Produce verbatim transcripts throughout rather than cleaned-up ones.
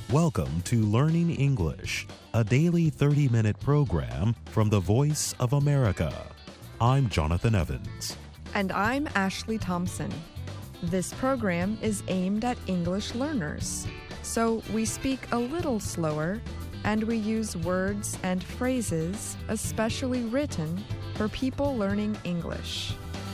Welcome to Learning English, a daily thirty-minute program from the Voice of America. I'm Jonathan Evans. And I'm Ashley Thompson. This program is aimed at English learners, so we speak a little slower and we use words and phrases especially written for people learning English.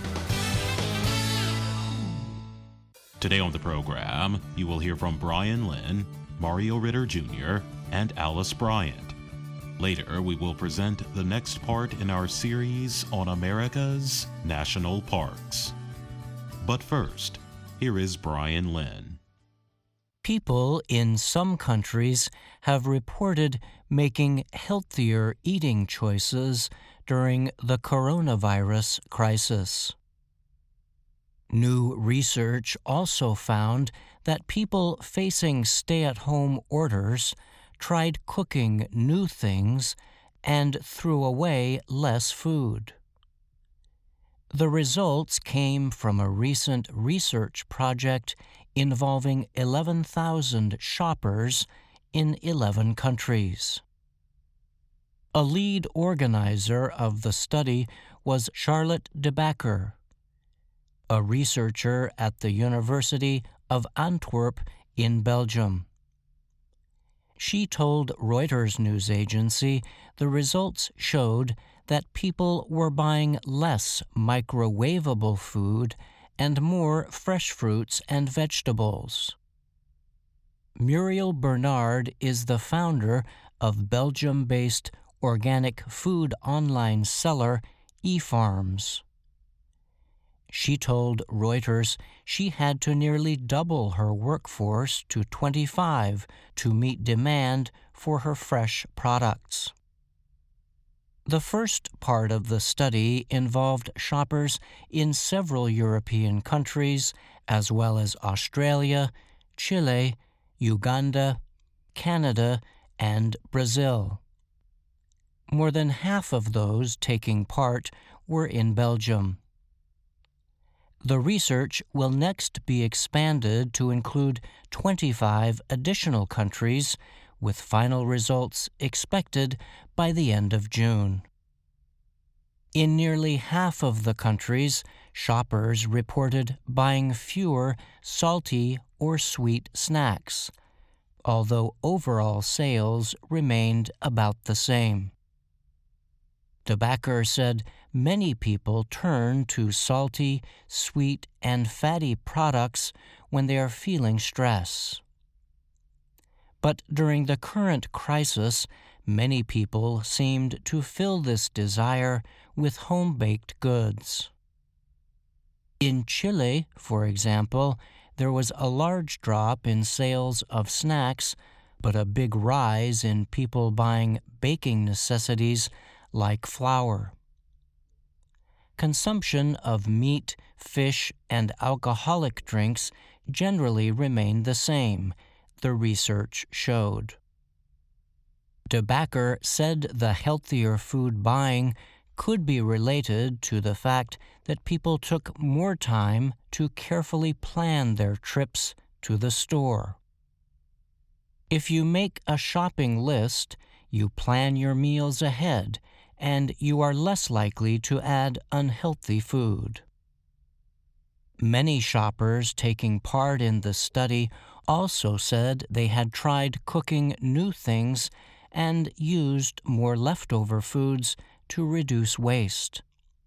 Today on the program, you will hear from Brian Lynn, Mario Ritter Junior, and Alice Bryant. Later, we will present the next part in our series on America's national parks. But first, here is Brian Lynn. People in some countries have reported making healthier eating choices during the coronavirus crisis. New research also found that people facing stay-at-home orders tried cooking new things and threw away less food. The results came from a recent research project involving eleven thousand shoppers in eleven countries. A lead organizer of the study was Charlotte de Backer, a researcher at the University of Antwerp in Belgium. She told Reuters news agency the results showed that people were buying less microwavable food and more fresh fruits and vegetables. Muriel Bernard is the founder of Belgium-based organic food online seller eFarms. She told Reuters she had to nearly double her workforce to twenty-five to meet demand for her fresh products. The first part of the study involved shoppers in several European countries, as well as Australia, Chile, Uganda, Canada, and Brazil. More than half of those taking part were in Belgium. The research will next be expanded to include twenty-five additional countries, with final results expected by the end of June. In nearly half of the countries, shoppers reported buying fewer salty or sweet snacks, although overall sales remained about the same. De Backer said many people turn to salty, sweet, and fatty products when they are feeling stress. But during the current crisis, many people seemed to fill this desire with home-baked goods. In Chile, for example, there was a large drop in sales of snacks, but a big rise in people buying baking necessities like flour. Consumption of meat, fish, and alcoholic drinks generally remained the same, the research showed. De Backer said the healthier food buying could be related to the fact that people took more time to carefully plan their trips to the store. If you make a shopping list, you plan your meals ahead, and you are less likely to add unhealthy food. Many shoppers taking part in the study also said they had tried cooking new things and used more leftover foods to reduce waste.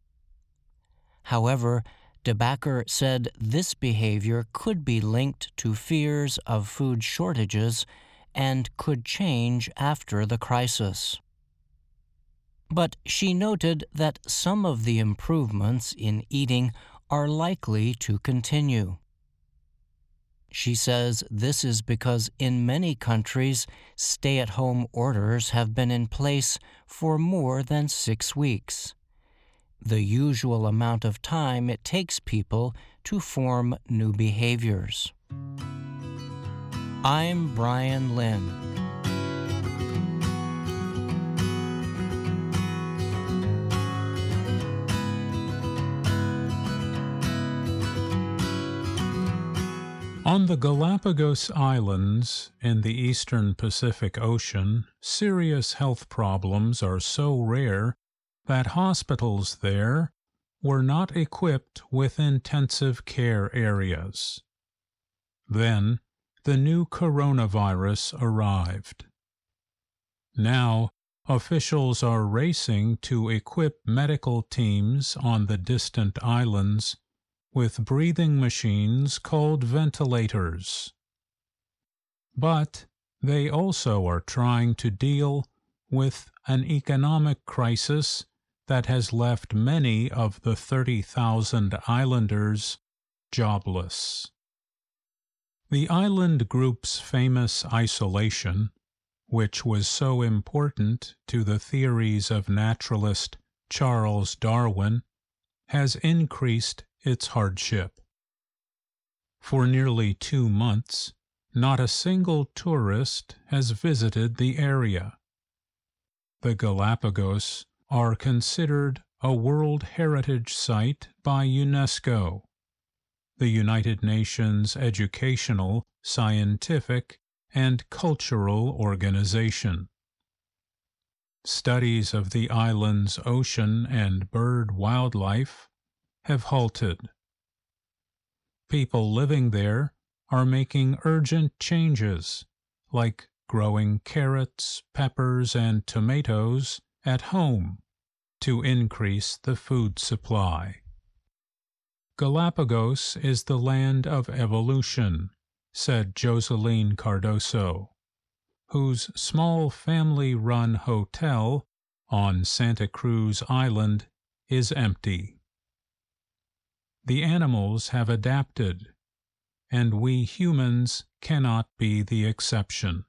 However, De Backer said this behavior could be linked to fears of food shortages and could change after the crisis. But she noted that some of the improvements in eating are likely to continue. She says this is because in many countries, stay-at-home orders have been in place for more than six weeks, the usual amount of time it takes people to form new behaviors. I'm Brian Lynn. On the Galapagos Islands in the eastern Pacific Ocean, serious health problems are so rare that hospitals there were not equipped with intensive care areas. Then, the new coronavirus arrived. Now, officials are racing to equip medical teams on the distant islands with breathing machines called ventilators. But they also are trying to deal with an economic crisis that has left many of the thirty thousand islanders jobless. The island group's famous isolation, which was so important to the theories of naturalist Charles Darwin, has increased its hardship. For nearly two months, not a single tourist has visited the area. The Galapagos are considered a World Heritage Site by UNESCO, the United Nations educational, scientific, and cultural organization. Studies of the island's ocean and bird wildlife have halted. People living there are making urgent changes, like growing carrots, peppers, and tomatoes at home to increase the food supply. Galapagos is the land of evolution, said Joseline Cardoso, whose small family-run hotel on Santa Cruz Island is empty. The animals have adapted, and we humans cannot be the exception.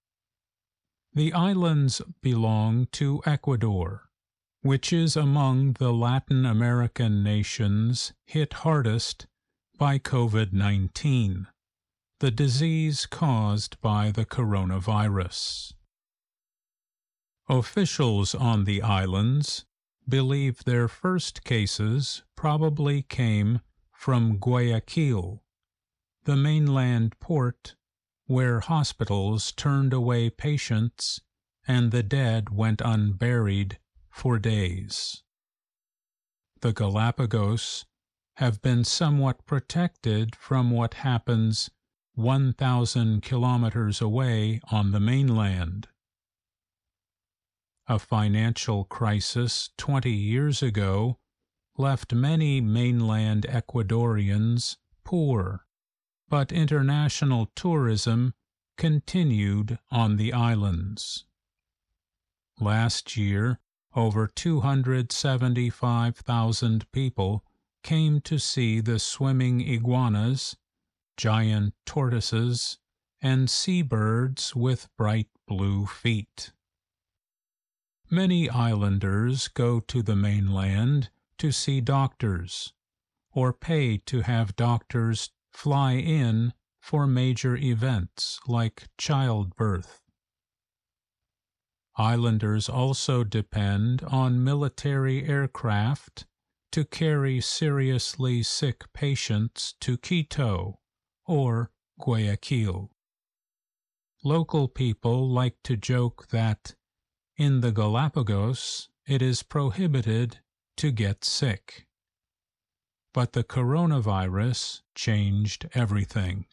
The islands belong to Ecuador, which is among the Latin American nations hit hardest by COVID nineteen, the disease caused by the coronavirus. Officials on the islands believe their first cases probably came from Guayaquil, the mainland port where hospitals turned away patients and the dead went unburied for days. The Galapagos have been somewhat protected from what happens one thousand kilometers away on the mainland. A financial crisis twenty years ago left many mainland Ecuadorians poor, but international tourism continued on the islands. Last year, over two hundred seventy-five thousand people came to see the swimming iguanas, giant tortoises, and seabirds with bright blue feet. Many islanders go to the mainland to see doctors, or pay to have doctors fly in for major events like childbirth. Islanders also depend on military aircraft to carry seriously sick patients to Quito or Guayaquil. Local people like to joke that in the Galapagos it is prohibited to get sick. But the coronavirus changed everything.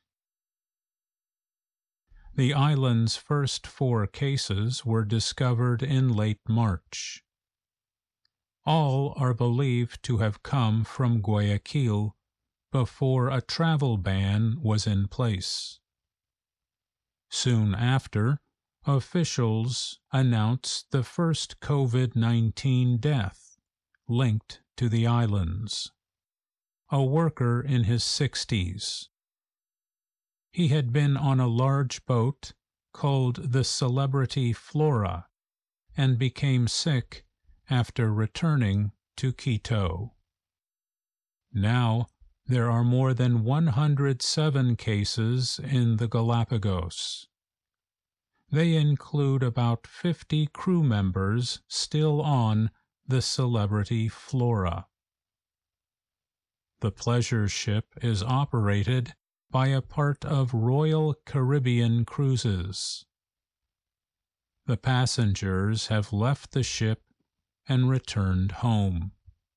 The island's first four cases were discovered in late March. All are believed to have come from Guayaquil before a travel ban was in place. Soon after, officials announced the first COVID nineteen death linked to the islands. A worker in his sixties. He had been on a large boat called the Celebrity Flora and became sick after returning to Quito. Now there are more than one hundred seven cases in the Galapagos. They include about fifty crew members still on the Celebrity Flora. The pleasure ship is operated by a part of Royal Caribbean Cruises. The passengers have left the ship and returned home.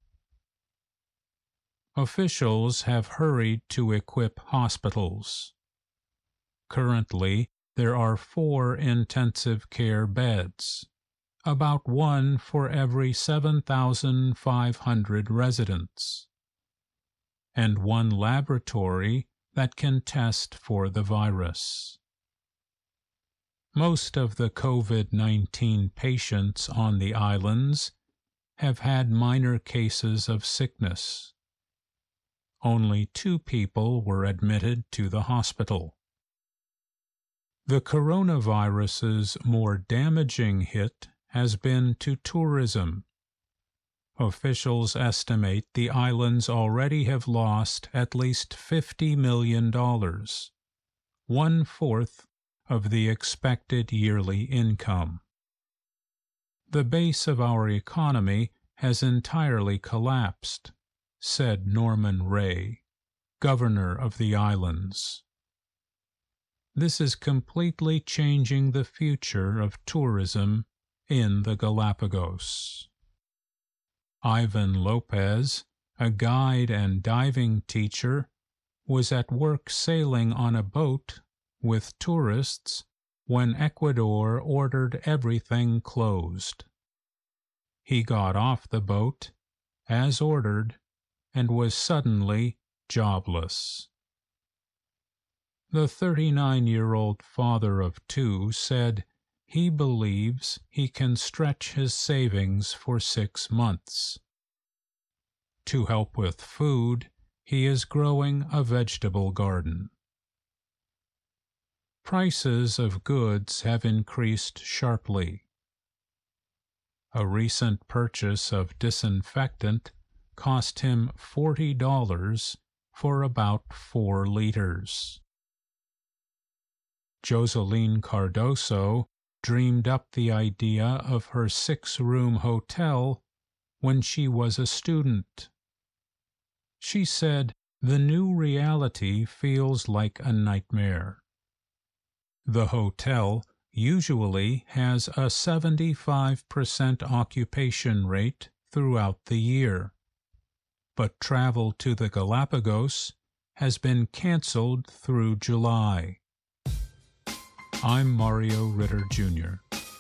Officials have hurried to equip hospitals. Currently, there are four intensive care beds, about one for every seven thousand five hundred residents, and one laboratory that can test for the virus. Most of the COVID nineteen patients on the islands have had minor cases of sickness. Only two people were admitted to the hospital. The coronavirus's more damaging hit has been to tourism. Officials estimate the islands already have lost at least fifty million dollars, one-fourth of the expected yearly income. The base of our economy has entirely collapsed, said Norman Ray, governor of the islands. This is completely changing the future of tourism in the Galapagos. Ivan Lopez, a guide and diving teacher, was at work sailing on a boat with tourists when Ecuador ordered everything closed. He got off the boat, as ordered, and was suddenly jobless. The thirty-nine-year-old father of two said he believes he can stretch his savings for six months. To help with food, he is growing a vegetable garden. Prices of goods have increased sharply. A recent purchase of disinfectant cost him forty dollars for about four liters. Joseline Cardoso dreamed up the idea of her six-room hotel when she was a student. She said the new reality feels like a nightmare. The hotel usually has a seventy-five percent occupation rate throughout the year, but travel to the Galapagos has been canceled through July. I'm Mario Ritter, Junior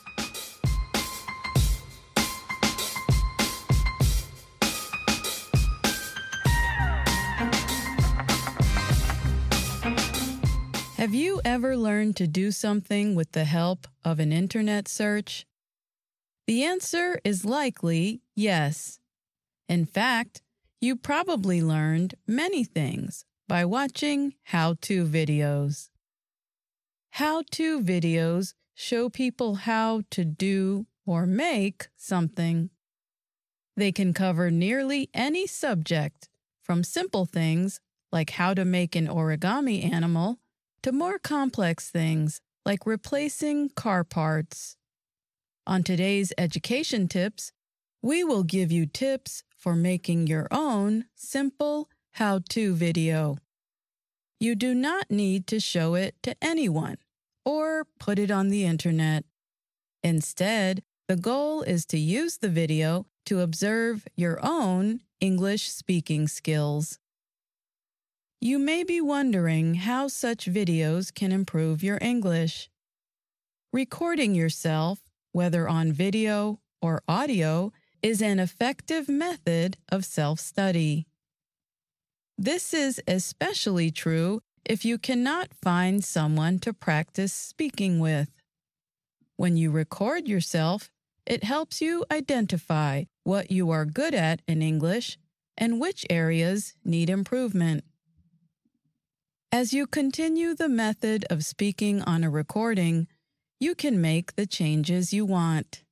Have you ever learned to do something with the help of an internet search? The answer is likely yes. In fact, you probably learned many things by watching how-to videos. How-to videos show people how to do or make something. They can cover nearly any subject, from simple things like how to make an origami animal to more complex things like replacing car parts. On today's education tips, we will give you tips for making your own simple how-to video. You do not need to show it to anyone or put it on the internet. Instead, the goal is to use the video to observe your own English speaking skills. You may be wondering how such videos can improve your English. Recording yourself, whether on video or audio, is an effective method of self-study. This is especially true if you cannot find someone to practice speaking with. When you record yourself, it helps you identify what you are good at in English and which areas need improvement. As you continue the method of speaking on a recording, you can make the changes you want.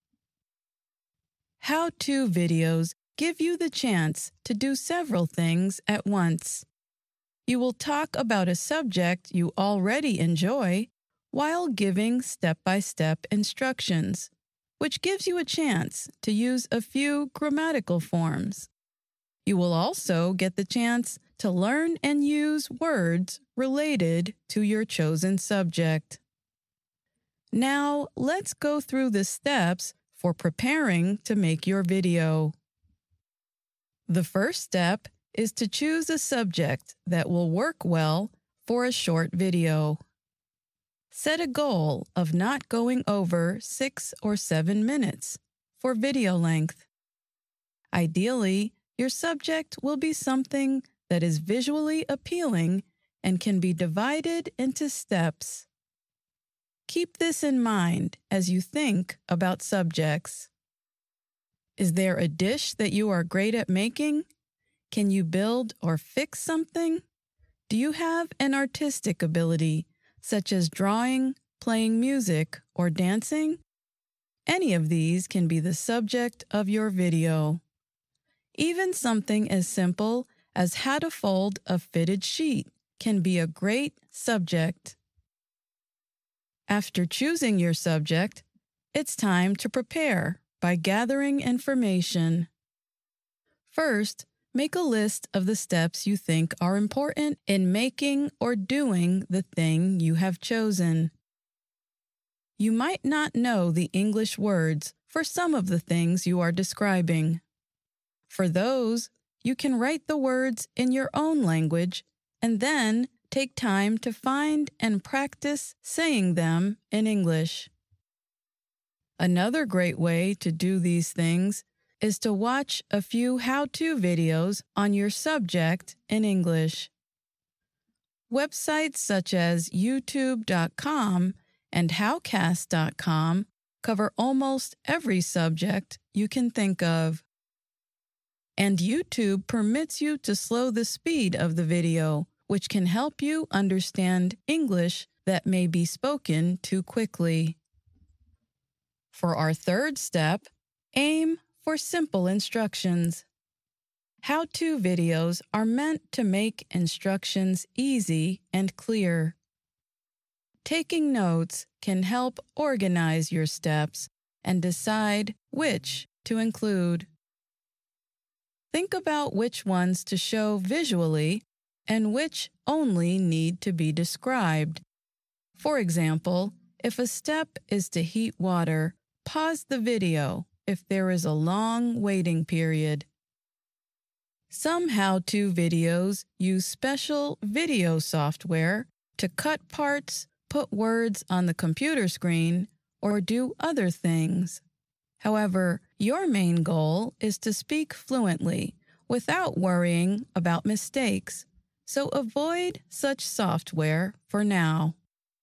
How-to videos give you the chance to do several things at once. You will talk about a subject you already enjoy while giving step-by-step instructions, which gives you a chance to use a few grammatical forms. You will also get the chance to learn and use words related to your chosen subject. Now, let's go through the steps for preparing to make your video. The first step is to choose a subject that will work well for a short video. Set a goal of not going over six or seven minutes for video length. Ideally, your subject will be something that is visually appealing and can be divided into steps. Keep this in mind as you think about subjects. Is there a dish that you are great at making? Can you build or fix something? Do you have an artistic ability, such as drawing, playing music, or dancing? Any of these can be the subject of your video. Even something as simple as how to fold a fitted sheet can be a great subject. After choosing your subject, it's time to prepare by gathering information. First, make a list of the steps you think are important in making or doing the thing you have chosen. You might not know the English words for some of the things you are describing. For those, you can write the words in your own language and then take time to find and practice saying them in English. Another great way to do these things is to watch a few how-to videos on your subject in English. Websites such as YouTube dot com and Howcast dot com cover almost every subject you can think of. And YouTube permits you to slow the speed of the video, which can help you understand English that may be spoken too quickly. For our third step, aim for simple instructions. How-to videos are meant to make instructions easy and clear. Taking notes can help organize your steps and decide which to include. Think about which ones to show visually and which only need to be described. For example, if a step is to heat water, pause the video if there is a long waiting period. Some how-to videos use special video software to cut parts, put words on the computer screen, or do other things. However, your main goal is to speak fluently without worrying about mistakes, so avoid such software for now.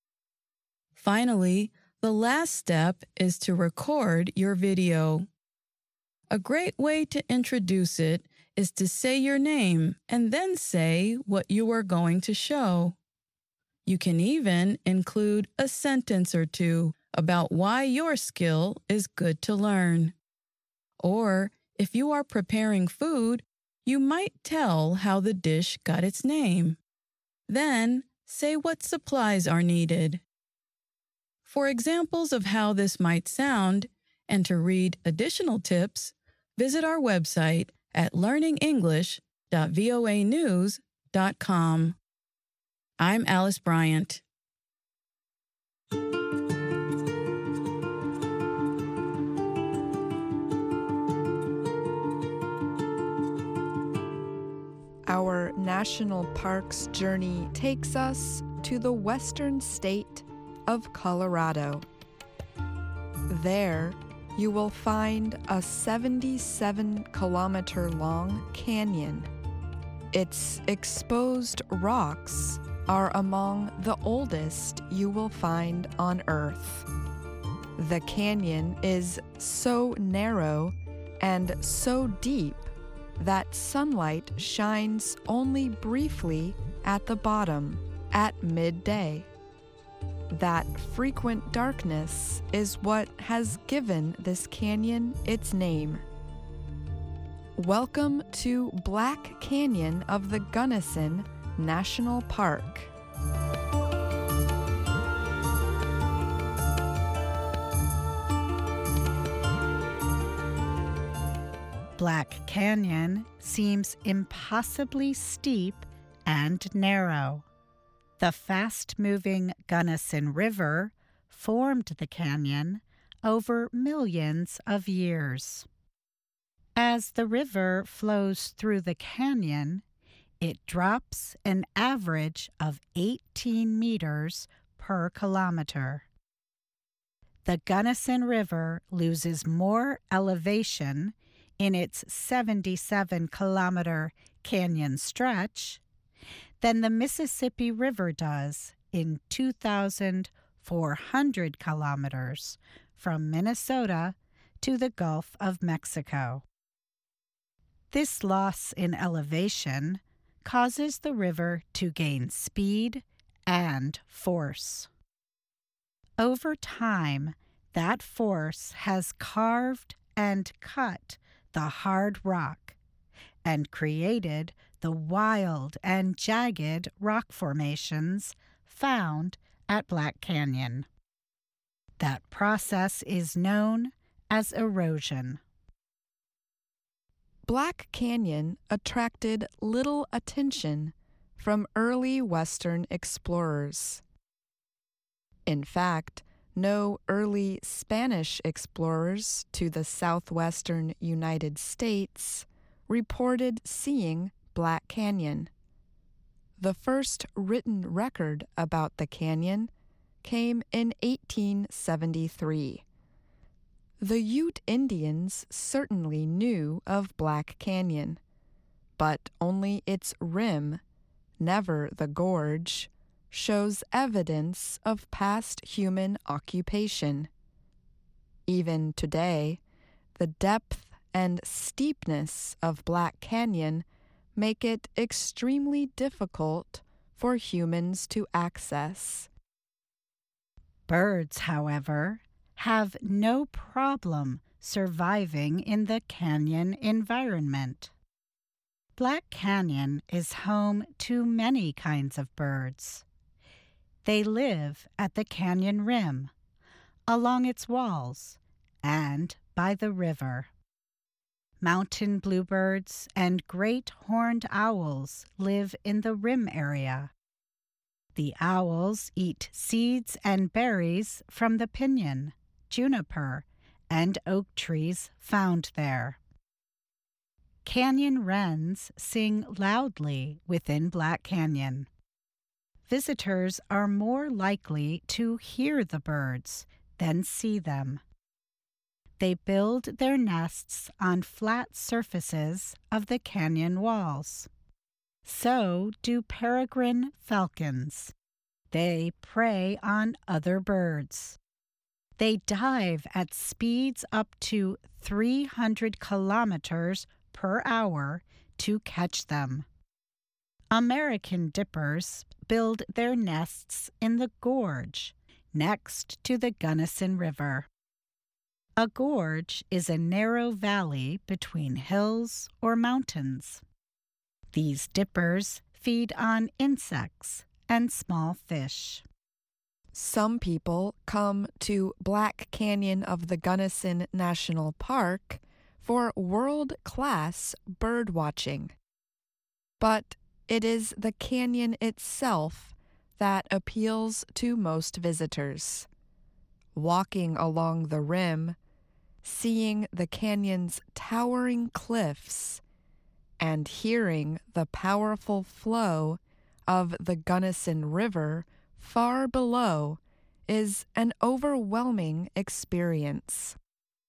Finally, the last step is to record your video. A great way to introduce it is to say your name and then say what you are going to show. You can even include a sentence or two about why your skill is good to learn. Or, if you are preparing food, you might tell how the dish got its name. Then, say what supplies are needed. For examples of how this might sound, and to read additional tips, visit our website at learning english dot voa news dot com. I'm Alice Bryant. Our national parks journey takes us to the western state of Colorado. There, you will find a seventy-seven kilometer long canyon. Its exposed rocks are among the oldest you will find on Earth. The canyon is so narrow and so deep that sunlight shines only briefly at the bottom at midday. That frequent darkness is what has given this canyon its name. Welcome to Black Canyon of the Gunnison National Park. Black Canyon seems impossibly steep and narrow. The fast-moving Gunnison River formed the canyon over millions of years. As the river flows through the canyon, it drops an average of eighteen meters per kilometer. The Gunnison River loses more elevation in its seventy-seven kilometer canyon stretch than the Mississippi River does in two thousand four hundred kilometers from Minnesota to the Gulf of Mexico. This loss in elevation causes the river to gain speed and force. Over time, that force has carved and cut the hard rock and created the wild and jagged rock formations found at Black Canyon. That process is known as erosion. Black Canyon attracted little attention from early Western explorers. In fact, no early Spanish explorers to the southwestern United States reported seeing Black Canyon. The first written record about the canyon came in eighteen seventy-three. The Ute Indians certainly knew of Black Canyon, but only its rim, never the gorge, shows evidence of past human occupation. Even today, the depth and steepness of Black Canyon make it extremely difficult for humans to access. Birds, however, have no problem surviving in the canyon environment. Black Canyon is home to many kinds of birds. They live at the canyon rim, along its walls, and by the river. Mountain bluebirds and great horned owls live in the rim area. The owls eat seeds and berries from the pinyon, juniper, and oak trees found there. Canyon wrens sing loudly within Black Canyon. Visitors are more likely to hear the birds than see them. They build their nests on flat surfaces of the canyon walls. So do peregrine falcons. They prey on other birds. They dive at speeds up to three hundred kilometers per hour to catch them. American dippers build their nests in the gorge next to the Gunnison River. A gorge is a narrow valley between hills or mountains. These dippers feed on insects and small fish. Some people come to Black Canyon of the Gunnison National Park for world-class bird watching. But it is the canyon itself that appeals to most visitors. Walking along the rim, seeing the canyon's towering cliffs, and hearing the powerful flow of the Gunnison River far below is an overwhelming experience.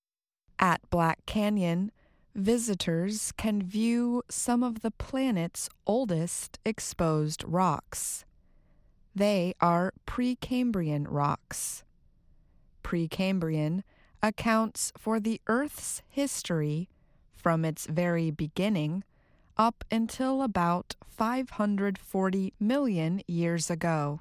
At Black Canyon, visitors can view some of the planet's oldest exposed rocks. They are Precambrian rocks. Precambrian accounts for the Earth's history from its very beginning up until about five hundred forty million years ago.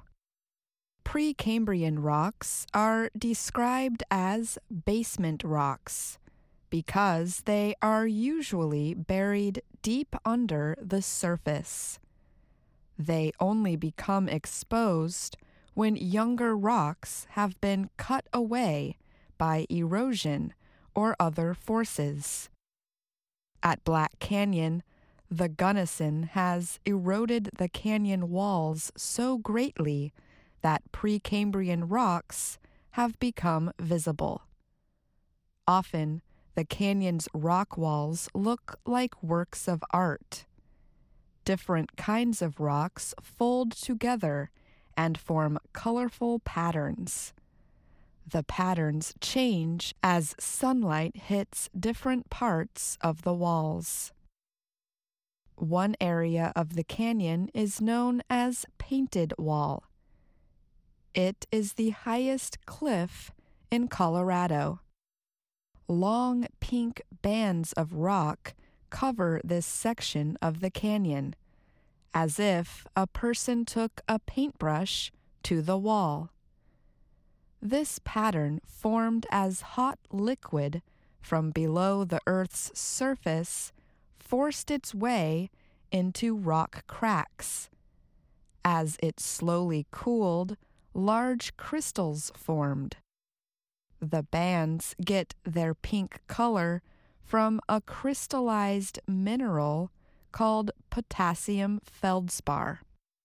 Precambrian rocks are described as basement rocks because they are usually buried deep under the surface. They only become exposed when younger rocks have been cut away by erosion or other forces. At Black Canyon, the Gunnison has eroded the canyon walls so greatly that Precambrian rocks have become visible. Often, the canyon's rock walls look like works of art. Different kinds of rocks fold together and form colorful patterns. The patterns change as sunlight hits different parts of the walls. One area of the canyon is known as Painted Wall. It is the highest cliff in Colorado. Long pink bands of rock cover this section of the canyon, as if a person took a paintbrush to the wall. This pattern formed as hot liquid from below the Earth's surface forced its way into rock cracks. As it slowly cooled, large crystals formed. The bands get their pink color from a crystallized mineral called potassium feldspar.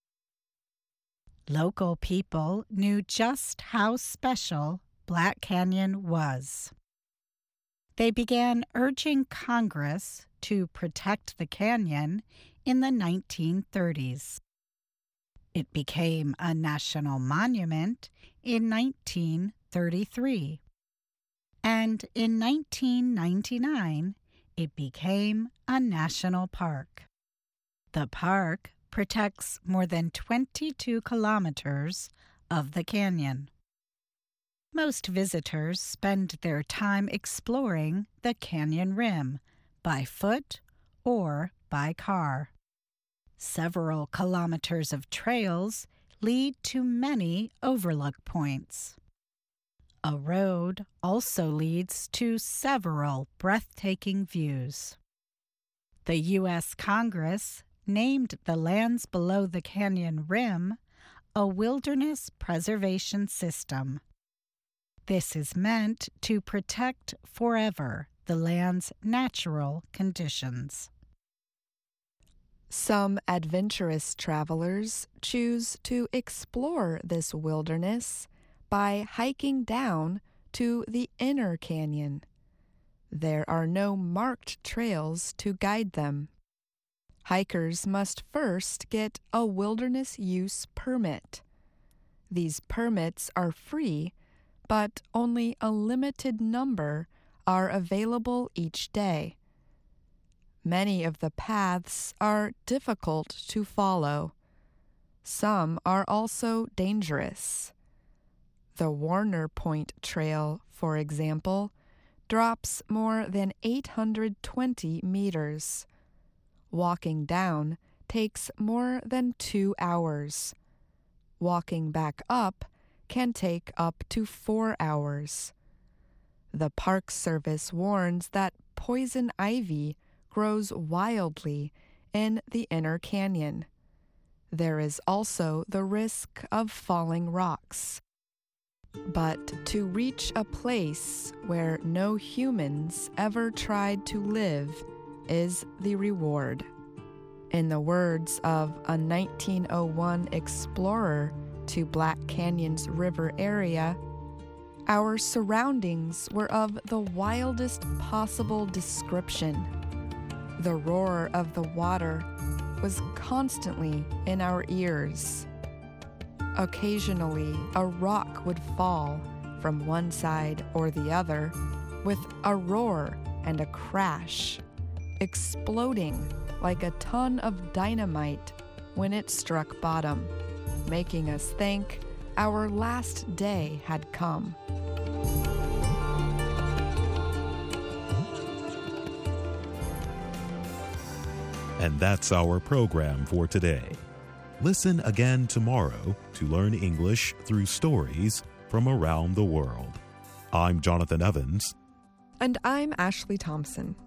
Local people knew just how special Black Canyon was. They began urging Congress to protect the canyon in the nineteen thirties. It became a national monument in nineteen thirty-three, and in nineteen ninety-nine it became a national park. The park protects more than twenty-two kilometers of the canyon. Most visitors spend their time exploring the canyon rim by foot or by car. Several kilometers of trails lead to many overlook points. A road also leads to several breathtaking views. The U S Congress named the lands below the canyon rim a wilderness preservation system. This is meant to protect forever the land's natural conditions. Some adventurous travelers choose to explore this wilderness by hiking down to the inner canyon. There are no marked trails to guide them. Hikers must first get a wilderness use permit. These permits are free, but only a limited number are available each day. Many of the paths are difficult to follow. Some are also dangerous. The Warner Point Trail, for example, drops more than eight hundred twenty meters. Walking down takes more than two hours. Walking back up can take up to four hours. The Park Service warns that poison ivy grows wildly in the inner canyon. There is also the risk of falling rocks. But to reach a place where no humans ever tried to live is the reward. In the words of a nineteen oh one explorer to Black Canyon's river area, our surroundings were of the wildest possible description. The roar of the water was constantly in our ears. Occasionally, a rock would fall from one side or the other with a roar and a crash, exploding like a ton of dynamite when it struck bottom, making us think our last day had come. And that's our program for today. Listen again tomorrow to learn English through stories from around the world. I'm Jonathan Evans. And I'm Ashley Thompson.